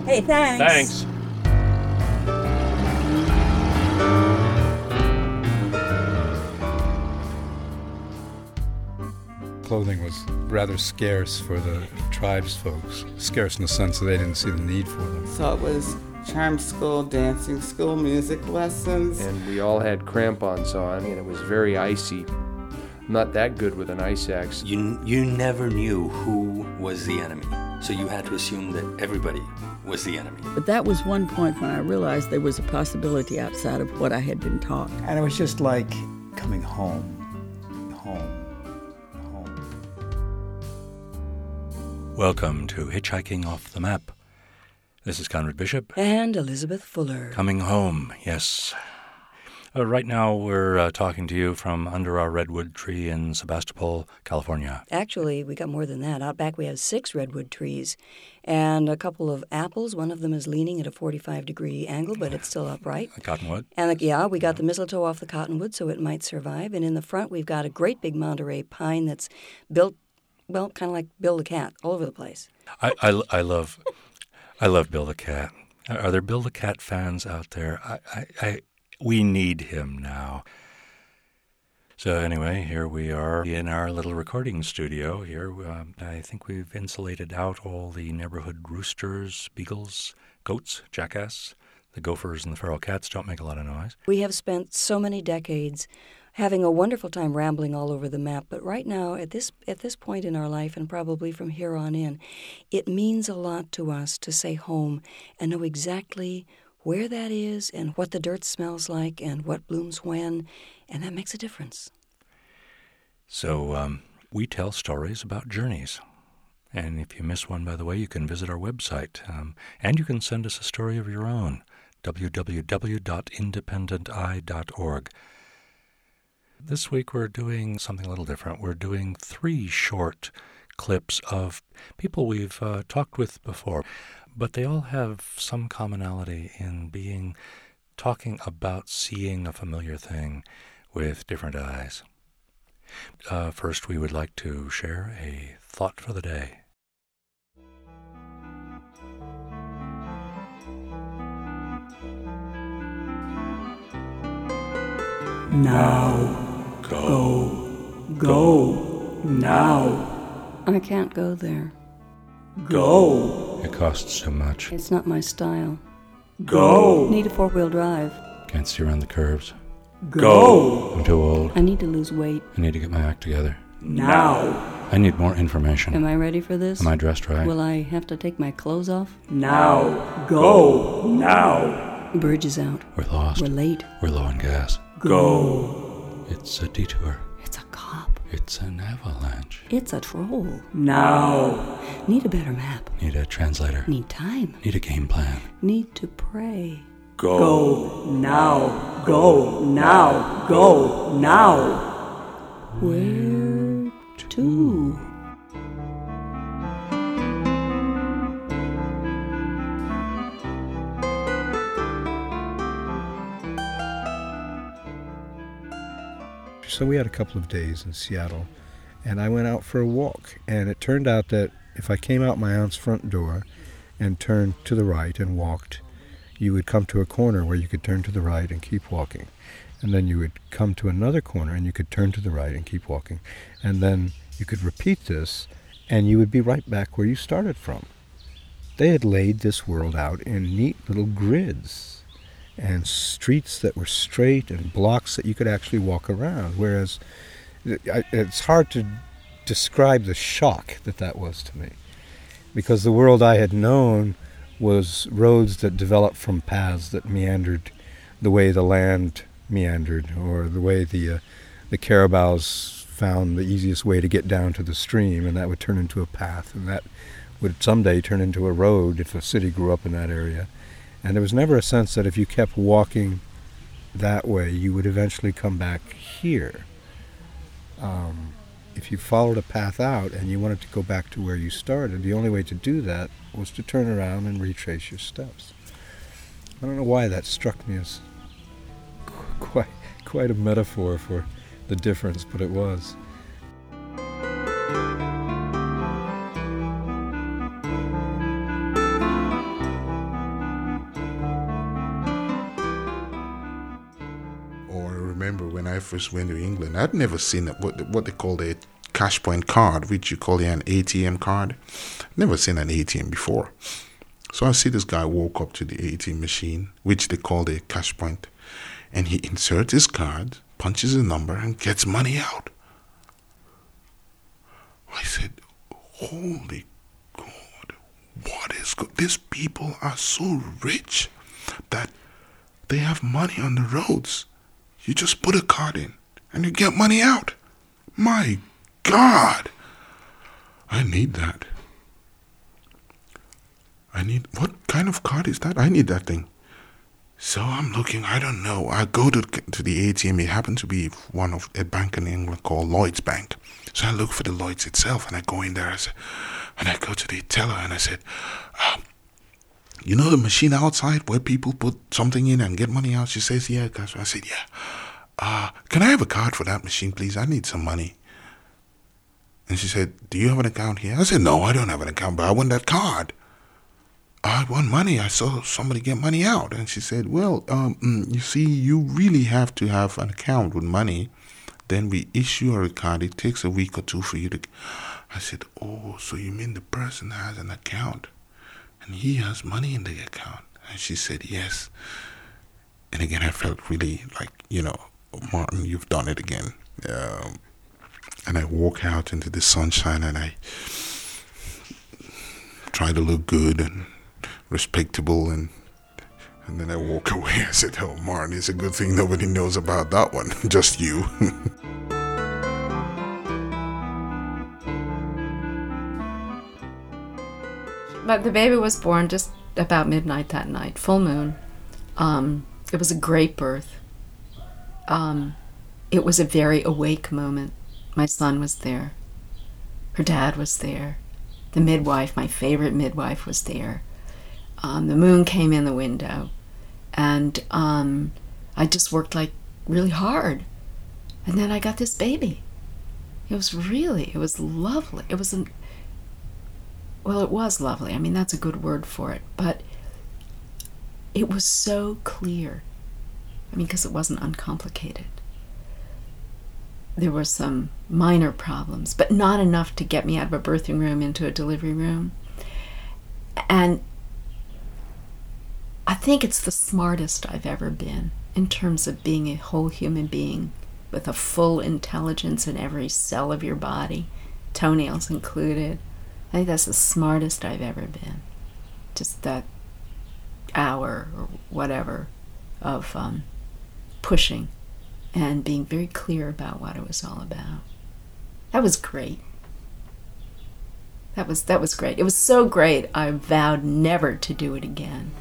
Hey, thanks. Thanks. Clothing was rather scarce for the tribes folks. Scarce in the sense that they didn't see the need for them. So it was charm school, dancing school, music lessons. And we all had crampons on, and it was very icy. I'm not that good with an ice axe. You never knew who was the enemy, so you had to assume that everybody was the enemy. But that was one point when I realized there was a possibility outside of what I had been taught. And it was just like coming home. Welcome to Hitchhiking Off the Map. This is Conrad Bishop. And Elizabeth Fuller. Coming home, yes. Right now we're talking to you from under our redwood tree in Sebastopol, California. Actually, we got more than that. Out back we have 6 redwood trees and a couple of apples. One of them is leaning at a 45-degree angle, but it's still upright. A cottonwood. And we got the mistletoe off the cottonwood so it might survive. And in the front we've got a great big Monterey pine that's built, well, kind of like Bill the Cat, all over the place. I love Bill the Cat. Are there Bill the Cat fans out there? We need him now. So anyway, here we are in our little recording studio here. I think we've insulated out all the neighborhood roosters, beagles, goats, jackass. The gophers and the feral cats don't make a lot of noise. We have spent so many decades having a wonderful time rambling all over the map, but right now, at this point in our life, and probably from here on in, it means a lot to us to say home and know exactly where that is and what the dirt smells like and what blooms when, and that makes a difference. So we tell stories about journeys. And if you miss one, by the way, you can visit our website. And you can send us a story of your own, www.independenti.org. This week we're doing something a little different. We're doing 3 short clips of people we've talked with before. But they all have some commonality in talking about seeing a familiar thing with different eyes. First, we would like to share a thought for the day. Now, go, now. I can't go there. Go. It costs too much. It's not my style. Go. Need a 4-wheel drive. Can't see around the curves. Go. I'm too old. I need to lose weight. I need to get my act together. Now. I need more information. Am I ready for this? Am I dressed right? Will I have to take my clothes off? Now. Go. Now. Bridge is out. We're lost. We're late. We're low on gas. Go. It's a detour. It's a cop. It's an avalanche. It's a troll. Now. Need a better map. Need a translator. Need time. Need a game plan. Need to pray. Go. Now. Go. Now. Go. Now. Where to? So we had a couple of days in Seattle, and I went out for a walk, and it turned out that if I came out my aunt's front door and turned to the right and walked, you would come to a corner where you could turn to the right and keep walking. And then you would come to another corner and you could turn to the right and keep walking. And then you could repeat this, and you would be right back where you started from. They had laid this world out in neat little grids, and streets that were straight and blocks that you could actually walk around, whereas it's hard to describe the shock that was to me, because the world I had known was roads that developed from paths that meandered the way the land meandered, or the way the carabaos found the easiest way to get down to the stream, and that would turn into a path, and that would someday turn into a road if a city grew up in that area. And there was never a sense that if you kept walking that way, you would eventually come back here. If you followed a path out and you wanted to go back to where you started, the only way to do that was to turn around and retrace your steps. I don't know why that struck me as quite a metaphor for the difference, but it was. remember when I first went to England, I'd never seen what they call a cash point card, which you call an ATM card. Never seen an ATM before. So I see this guy walk up to the ATM machine, which they call the cash point, and he inserts his card, punches a number, and gets money out. I said, holy God, what is good? These people are so rich that they have money on the roads. You just put a card in and you get money out. My God, I need that. What kind of card is that? I need that thing. So I'm looking, I don't know. I go to the ATM. It happened to be one of a bank in England called Lloyds Bank. So I look for the Lloyds itself, and I go in there. And I go to the teller, and I said, you know the machine outside where people put something in and get money out? She says, yeah. I said, yeah. Can I have a card for that machine, please? I need some money. And she said, do you have an account here? I said, no, I don't have an account, but I want that card. I want money. I saw somebody get money out. And she said, well, you see, you really have to have an account with money. Then we issue a card. It takes a week or two for you to... I said, oh, so you mean the person has an account and he has money in the account? And she said, yes. And again, I felt really like, Martin, you've done it again. And I walk out into the sunshine and I try to look good and respectable, and then I walk away. I said, oh, Martin, it's a good thing nobody knows about that one, just you. But the baby was born just about midnight that night, full moon. It was a great birth. It was a very awake moment. My son was there. Her dad was there. The midwife, my favorite midwife, was there. The moon came in the window, and I just worked like really hard. And then I got this baby. It was lovely. It was lovely. I mean, that's a good word for it. But it was so clear. I mean, because it wasn't uncomplicated. There were some minor problems, but not enough to get me out of a birthing room into a delivery room. And I think it's the smartest I've ever been in terms of being a whole human being with a full intelligence in every cell of your body, toenails included. I think that's the smartest I've ever been. Just that hour or whatever of pushing and being very clear about what it was all about. That was great. That was great. It was so great, I vowed never to do it again.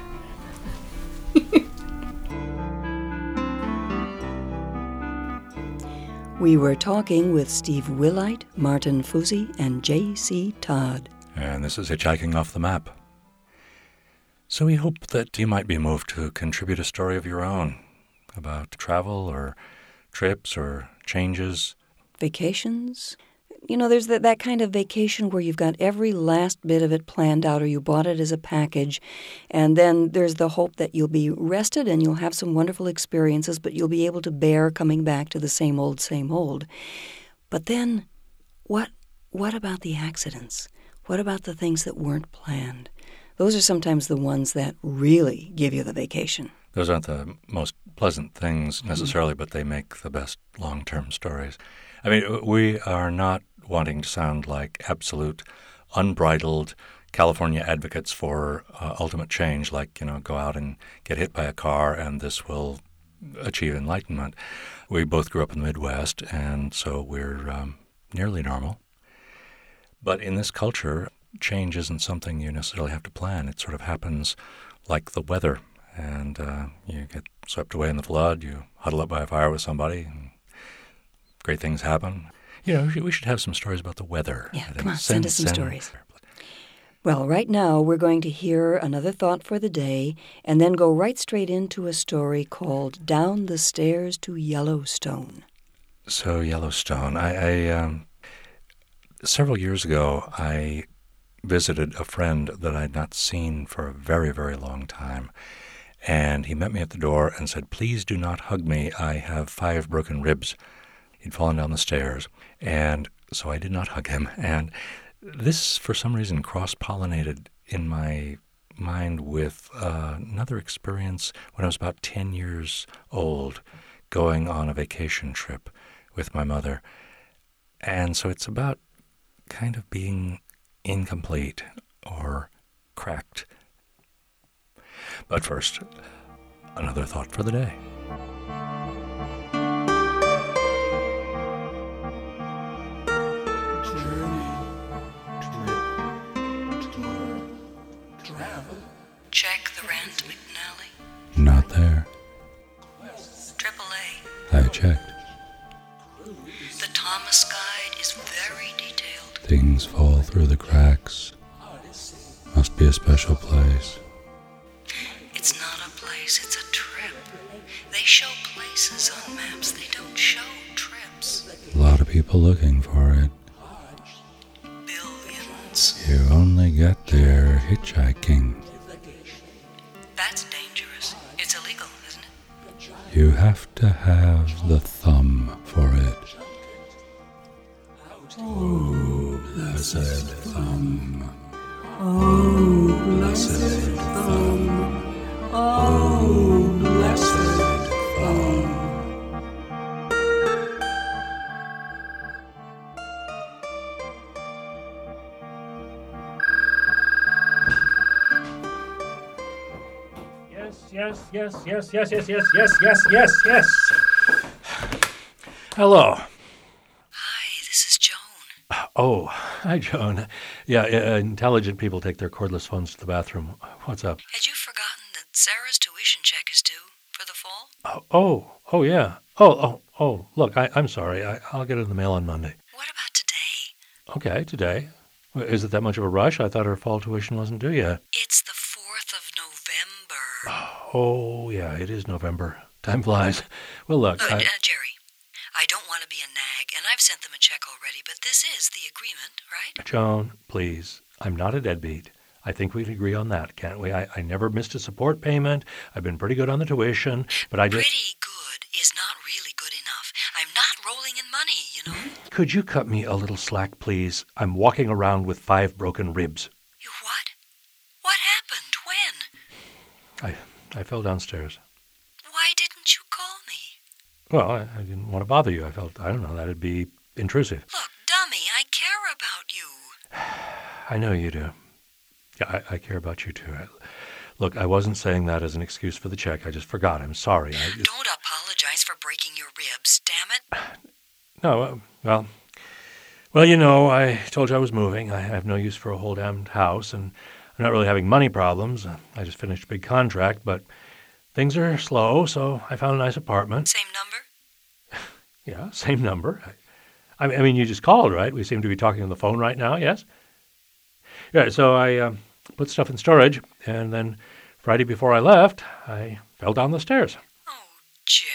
We were talking with Steve Wilhite, Martin Fusey, and J.C. Todd. And this is Hitchhiking Off the Map. So we hope that you might be moved to contribute a story of your own about travel or trips or changes. Vacations. There's that kind of vacation where you've got every last bit of it planned out, or you bought it as a package, and then there's the hope that you'll be rested and you'll have some wonderful experiences, but you'll be able to bear coming back to the same old. But then, what about the accidents? What about the things that weren't planned? Those are sometimes the ones that really give you the vacation. Those aren't the most pleasant things necessarily, but they make the best long-term stories. I mean, we are not wanting to sound like absolute, unbridled California advocates for ultimate change, like, go out and get hit by a car and this will achieve enlightenment. We both grew up in the Midwest, and so we're nearly normal. But in this culture, change isn't something you necessarily have to plan. It sort of happens like the weather, and you get swept away in the flood, you huddle up by a fire with somebody, and great things happen. We should have some stories about the weather. Yeah, come on, send us some stories. Well, right now we're going to hear another thought for the day and then go right straight into a story called Down the Stairs to Yellowstone. So Yellowstone, I several years ago, I visited a friend that I'd not seen for a very, very long time. And he met me at the door and said, "Please do not hug me. I have 5 broken ribs." He'd fallen down the stairs. And so I did not hug him. And this, for some reason, cross-pollinated in my mind with another experience when I was about 10 years old, going on a vacation trip with my mother. And so it's about kind of being incomplete or cracked. But first, another thought for the day. Check the Rand McNally. Not there. AAA. I checked. The Thomas Guide is very detailed. Things fall through the cracks. Must be a special place. It's not a place, it's a trip. They show places on maps, they don't show trips. A lot of people looking for it. Billions. You only get there hitchhiking. That's dangerous. It's illegal, isn't it? You have to have the thumb for it. Oh, blessed thumb. Oh, blessed thumb. Oh, blessed thumb. Yes. Hello. Hi, this is Joan. Oh, hi, Joan. Yeah, intelligent people take their cordless phones to the bathroom. What's up? Had you forgotten that Sarah's tuition check is due for the fall? Oh, yeah. Oh, look, I'm sorry. I'll get it in the mail on Monday. What about today? Okay, today. Is it that much of a rush? I thought her fall tuition wasn't due yet. It's the 4th of November. Oh, yeah, it is November. Time flies. Well, look, Jerry, I don't want to be a nag, and I've sent them a check already, but this is the agreement, right? Joan, please. I'm not a deadbeat. I think we can agree on that, can't we? I never missed a support payment. I've been pretty good on the tuition, but I just... Pretty good is not really good enough. I'm not rolling in money, you know? Could you cut me a little slack, please? I'm walking around with 5 broken ribs. You what? What happened? When? I fell downstairs. Why didn't you call me? Well, I didn't want to bother you. I felt, I don't know, that'd be intrusive. Look, dummy, I care about you. I know you do. Yeah, I care about you too. Look, I wasn't saying that as an excuse for the check. I just forgot. I'm sorry. Don't apologize for breaking your ribs, damn it. No, well, you know, I told you I was moving. I have no use for a whole damned house, and I'm not really having money problems. I just finished a big contract, but things are slow, so I found a nice apartment. Same number? Yeah, same number. I mean, you just called, right? We seem to be talking on the phone right now, yes? Yeah, so I put stuff in storage, and then Friday before I left, I fell down the stairs. Oh, Jerry.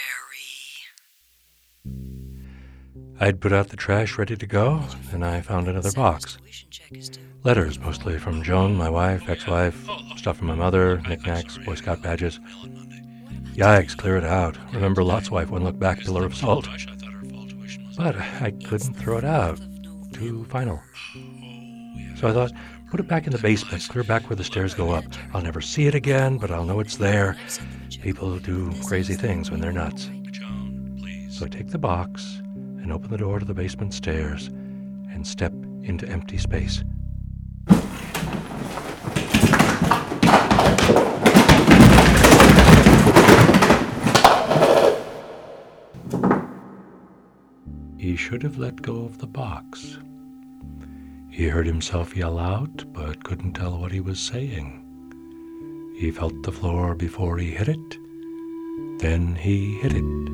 I'd put out the trash ready to go, and I found another box. Letters, mostly from Joan, my wife, ex-wife, stuff from my mother, knickknacks, Boy Scout badges. Yikes, clear it out. Remember Lot's wife, one look back, pillar of salt. But I couldn't throw it out. Too final. So I thought, put it back in the basement, clear back where the stairs go up. I'll never see it again, but I'll know it's there. People do crazy things when they're nuts. So I take the box and open the door to the basement stairs and step into empty space. He should have let go of the box. He heard himself yell out, but couldn't tell what he was saying. He felt the floor before he hit it. Then he hit it.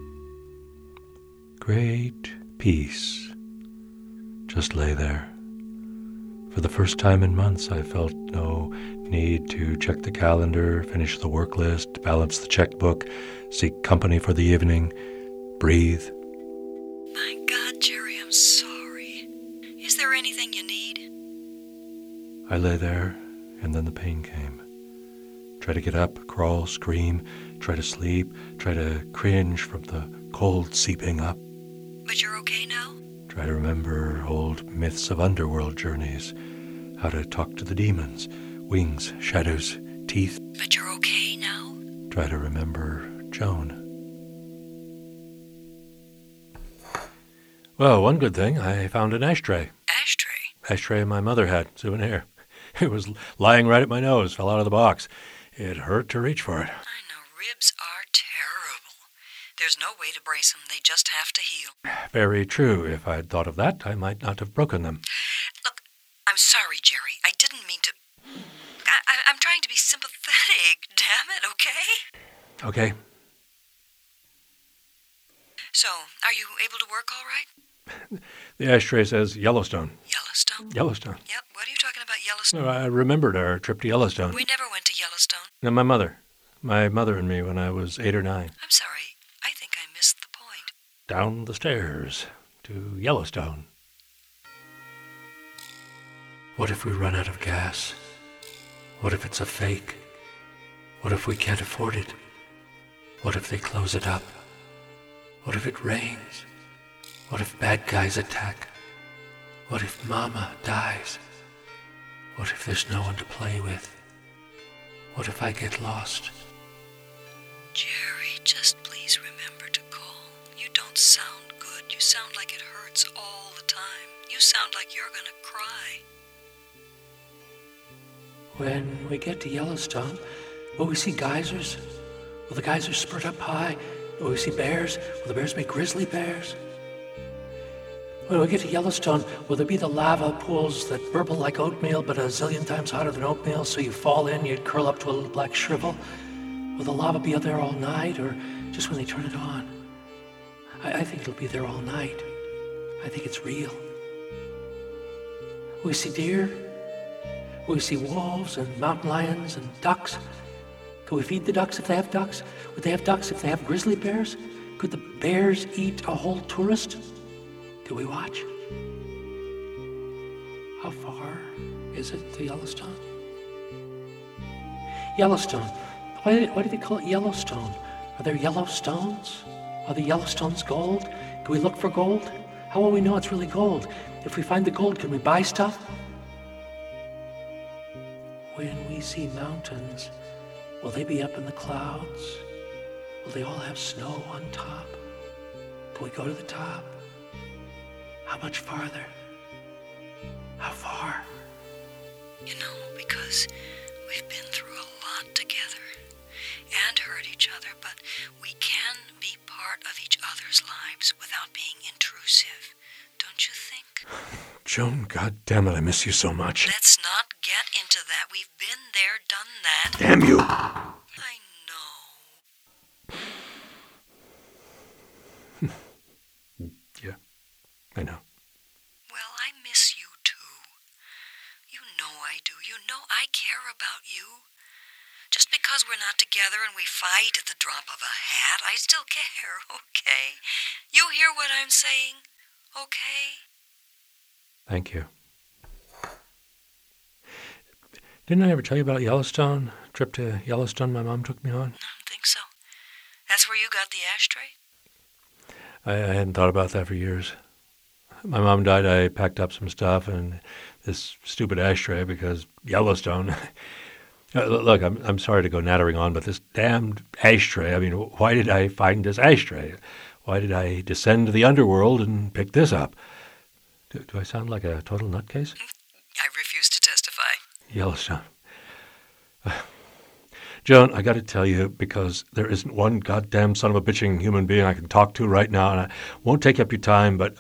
Great peace. Just lay there. For the first time in months, I felt no need to check the calendar, finish the work list, balance the checkbook, seek company for the evening, breathe. My God, Jerry, I'm sorry. Is there anything you need? I lay there, and then the pain came. Try to get up, crawl, scream, try to sleep, try to cringe from the cold seeping up. But you're okay now? Try to remember old myths of underworld journeys, how to talk to the demons, wings, shadows, teeth. But you're okay now? Try to remember Joan. Well, one good thing, I found an ashtray. Ashtray? Ashtray my mother had, souvenir. It was lying right at my nose, fell out of the box. It hurt to reach for it. I know, ribs are terrible. There's no way to brace them, they just have to heal. Very true. If I'd thought of that, I might not have broken them. Look, I'm sorry, Jerry. I didn't mean to... I'm trying to be sympathetic, damn it, okay? Okay. So, are you able to work all right? The ashtray says Yellowstone. Yellowstone? Yellowstone. Yep, what are you talking about, Yellowstone? No, I remembered our trip to Yellowstone. We never went to Yellowstone. No, my mother and me when I was 8 or 9. I'm sorry, I think I missed the point. Down the stairs to Yellowstone. What if we run out of gas? What if it's a fake? What if we can't afford it? What if they close it up? What if it rains? What if bad guys attack? What if Mama dies? What if there's no one to play with? What if I get lost? Jerry, just please remember to call. You don't sound good. You sound like it hurts all the time. You sound like you're gonna cry. When we get to Yellowstone, will we see geysers? Will the geysers spurt up high? Will we see bears? Will the bears be grizzly bears? When we get to Yellowstone, will there be the lava pools that burble like oatmeal but a zillion times hotter than oatmeal, so you fall in, you'd curl up to a little black shrivel? Will the lava be out there all night, or just when they turn it on? I think it'll be there all night. I think it's real. Will we see deer? Will we see wolves and mountain lions and ducks? Could we feed the ducks if they have ducks? Would they have ducks if they have grizzly bears? Could the bears eat a whole tourist? Could we watch? How far is it to Yellowstone? Yellowstone. Why do they call it Yellowstone? Are there yellow stones? Are the Yellowstones gold? Can we look for gold? How will we know it's really gold? If we find the gold, can we buy stuff? When we see mountains, will they be up in the clouds? Will they all have snow on top? Can we go to the top? How much farther? How far? You know, because we've been through a lot together and hurt each other, but we can be part of each other's lives without being intrusive. Don't you think? Joan, goddammit, I miss you so much. Let's not get into that. We've been there, done that. Damn you! I know. Yeah, I know. Well, I miss you too. You know I do. You know I care about you. Just because we're not together and we fight at the drop of a hat, I still care, okay? You hear what I'm saying, okay? Thank you. Didn't I ever tell you about Yellowstone? Trip to Yellowstone my mom took me on? I don't think so. That's where you got the ashtray? I hadn't thought about that for years. My mom died, I packed up some stuff and this stupid ashtray because Yellowstone. Look, I'm sorry to go nattering on, but this damned ashtray, I mean, why did I find this ashtray? Why did I descend to the underworld and pick this up? Do I sound like a total nutcase? I refuse to testify. Yellowstone. Joan, I got to tell you, because there isn't one goddamn son of a bitching human being I can talk to right now, and I won't take up your time, but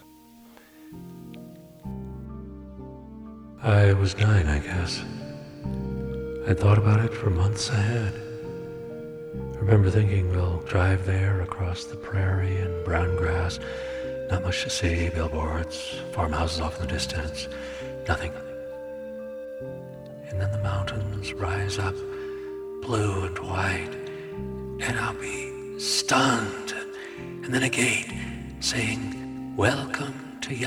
I was 9, I guess. I'd thought about it for months ahead. I remember thinking we'll drive there across the prairie and brown grass. Not much to see, billboards, farmhouses off in the distance, nothing. And then the mountains rise up, blue and white, and I'll be stunned. And then a gate saying, "Welcome to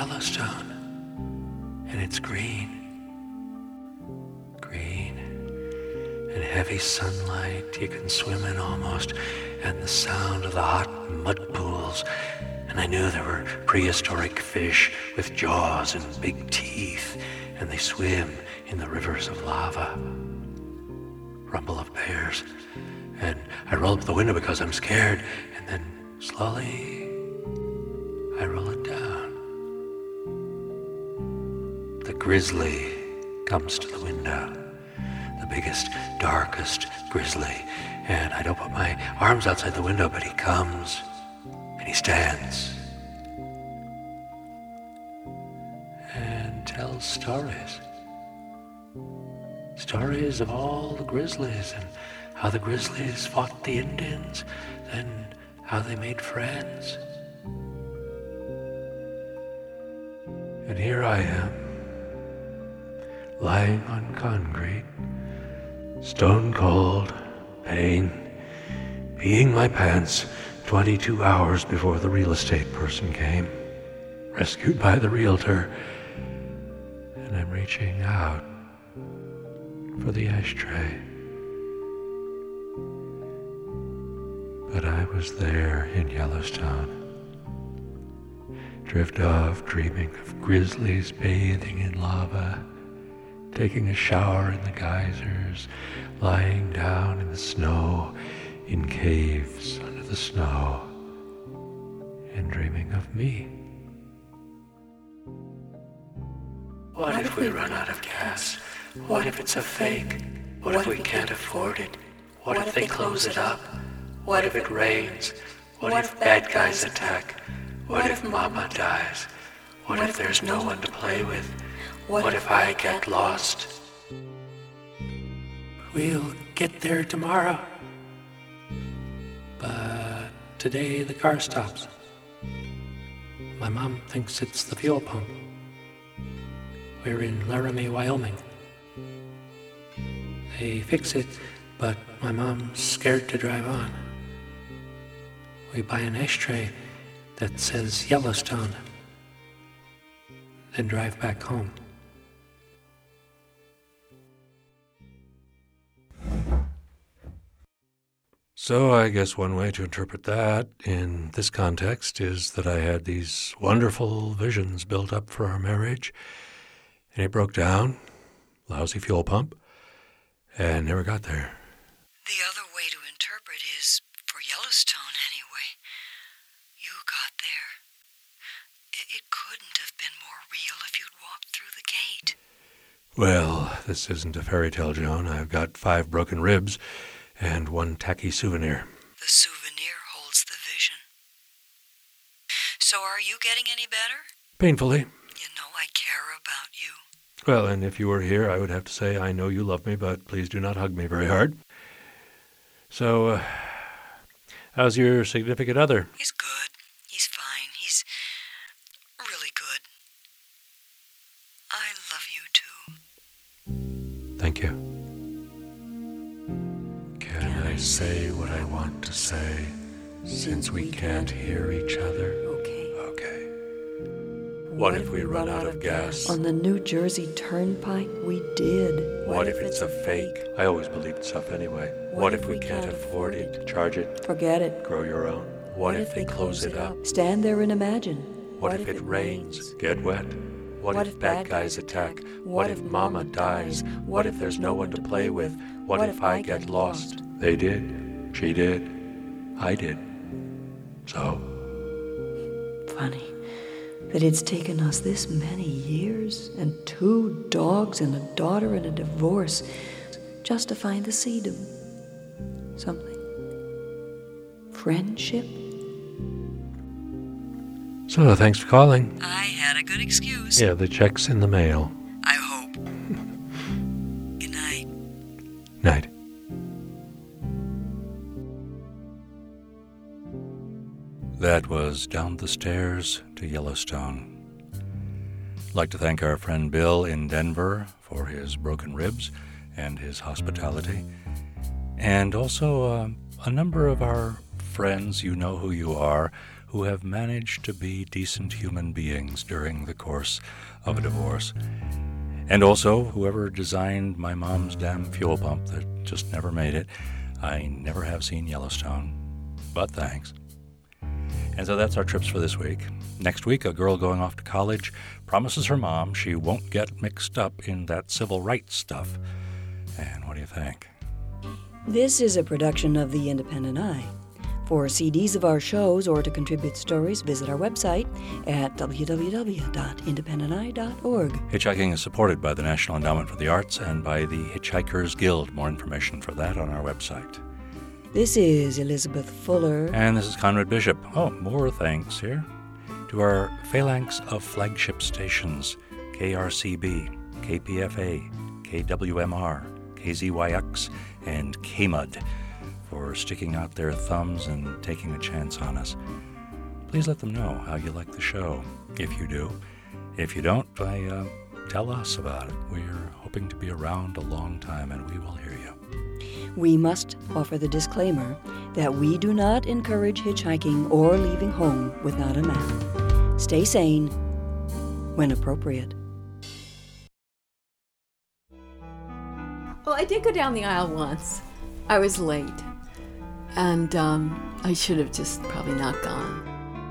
Yellowstone." And it's green. Green. and heavy sunlight you can swim in almost, and the sound of the hot mud pools. And I knew there were prehistoric fish with jaws and big teeth, and they swim in the rivers of lava. Rumble of bears. And I roll up the window because I'm scared, and then slowly I roll it down. The grizzly comes to the window. The biggest, darkest grizzly. And I don't put my arms outside the window, but he comes. And he stands and tells stories. Stories of all the grizzlies and how the grizzlies fought the Indians, then how they made friends. And here I am, lying on concrete, stone cold, pain, peeing my pants 22 hours before the real estate person came, rescued by the realtor, and I'm reaching out for the ashtray. But I was there in Yellowstone, drift off dreaming of grizzlies bathing in lava, taking a shower in the geysers, lying down in the snow, in caves under the snow, and dreaming of me. What if we run out of gas? What if it's a fake? What if we can't afford it? What if they close it up? What if it rains? What if bad guys attack? What if Mama dies? What if there's no one to play with? What if I get lost? We'll get there tomorrow. But today the car stops. My mom thinks it's the fuel pump. We're in Laramie, Wyoming. They fix it, but my mom's scared to drive on. We buy an ashtray that says Yellowstone, then drive back home. So I guess one way to interpret that in this context is that I had these wonderful visions built up for our marriage, and it broke down, lousy fuel pump, and never got there. The other way to interpret is, for Yellowstone anyway, you got there. It couldn't have been more real if you'd walked through the gate. Well, this isn't a fairy tale, Joan. I've got 5 broken ribs and 1 tacky souvenir. The souvenir holds the vision. So are you getting any better? Painfully. You know I care about you. Well, and if you were here, I would have to say, I know you love me, but please do not hug me very hard. So, how's your significant other? He's good. He's fine. He's really good. I love you too. Thank you. Can I say what I want to say, since we can't hear each other? Okay. What if we run out of gas? On the New Jersey Turnpike, we did. What if it's a fake? I always believed stuff anyway. What if we can't afford it? Charge it? Forget it. Grow your own? What if they close it up? Stand there and imagine. What if it rains? Get wet? What if bad guys attack? What if Mama dies? What if there's no one to play with? What if I get lost? They did. She did. I did. So? Funny that it's taken us this many years and 2 dogs and a daughter and a divorce just to find the seed of something. Friendship? So, thanks for calling. I had a good excuse. Yeah, the check's in the mail. I hope. Good night. Night. That was Down the Stairs to Yellowstone. I'd like to thank our friend Bill in Denver for his broken ribs and his hospitality. And also a number of our friends, you know who you are, who have managed to be decent human beings during the course of a divorce. And also, whoever designed my mom's damn fuel pump that just never made it. I never have seen Yellowstone, but thanks. And so that's our trips for this week. Next week, a girl going off to college promises her mom she won't get mixed up in that civil rights stuff. And what do you think? This is a production of The Independent Eye. For CDs of our shows or to contribute stories, visit our website at www.independenteye.org. Hitchhiking is supported by the National Endowment for the Arts and by the Hitchhikers Guild. More information for that on our website. This is Elizabeth Fuller. And this is Conrad Bishop. Oh, more thanks here to our phalanx of flagship stations, KRCB, KPFA, KWMR, KZYX, and KMUD, for sticking out their thumbs and taking a chance on us. Please let them know how you like the show, if you do. If you don't, tell us about it. We're hoping to be around a long time, and we will hear you. We must offer the disclaimer that we do not encourage hitchhiking or leaving home without a map. Stay sane when appropriate. Well, I did go down the aisle once. I was late. And I should have just probably not gone.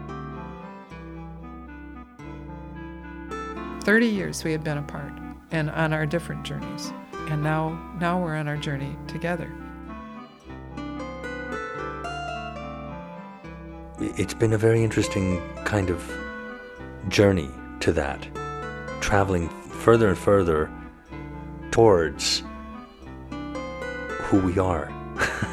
30 years we had been apart and on our different journeys. And now we're on our journey together. It's been a very interesting kind of journey to that, traveling further and further towards who we are.